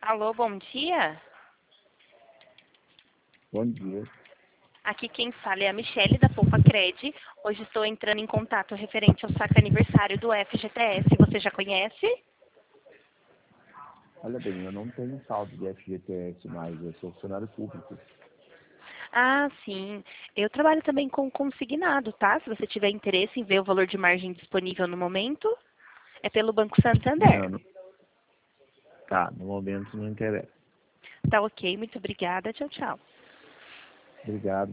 Alô, bom dia. Bom dia. Aqui quem fala é a Michele da Poupa Cred. Hoje estou entrando em contato referente ao saque aniversário do FGTS. Você já conhece? Olha bem, eu não tenho saldo de FGTS mais, eu sou funcionário público. Ah, sim. Eu trabalho também com consignado, tá? Se você tiver interesse em ver o valor de margem disponível no momento, é pelo Banco Santander. Não, tá, no momento não interessa. Tá ok, muito obrigada. Tchau, tchau. Obrigado.